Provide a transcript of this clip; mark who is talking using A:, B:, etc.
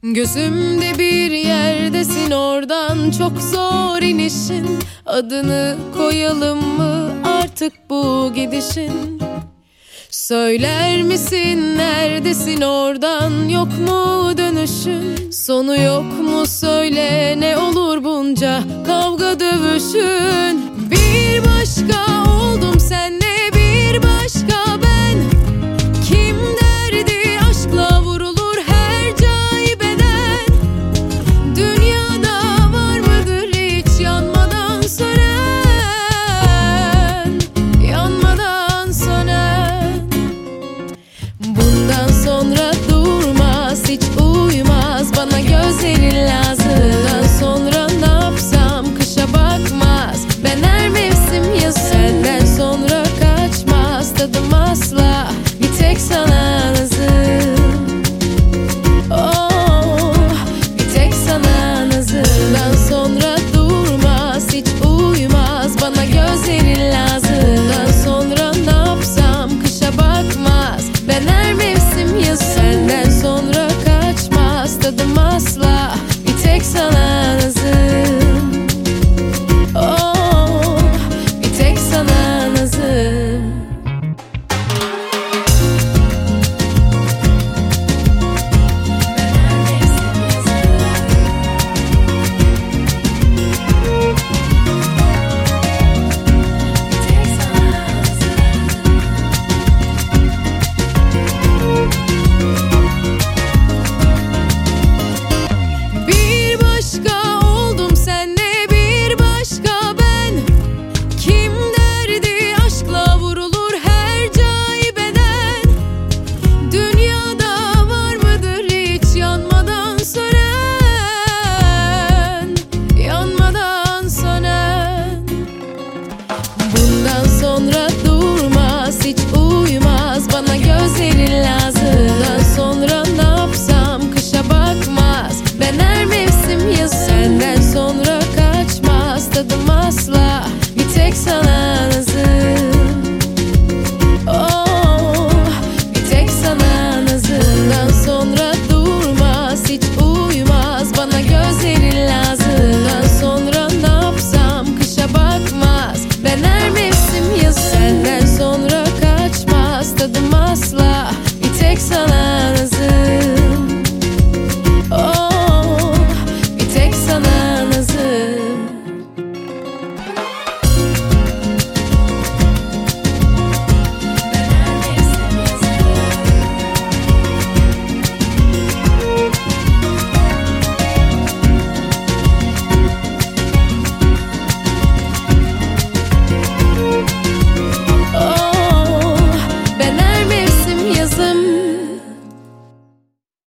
A: Gözümde bir yerdesin, oradan çok zor inişin. Adını koyalım mı artık bu gidişin? Söyler misin neredesin, oradan yok mu dönüşün? Sonu yok mu söyle, ne olur bunca kavga dövüşün? Bir başka oldum senle, bir başka ben. Kim derdi aşkla vurulur her caibeden? Dünyada var mıdır hiç yanmadan sönen, yanmadan sönen? Bundan sonra durmaz, hiç uymaz bana gözlerinle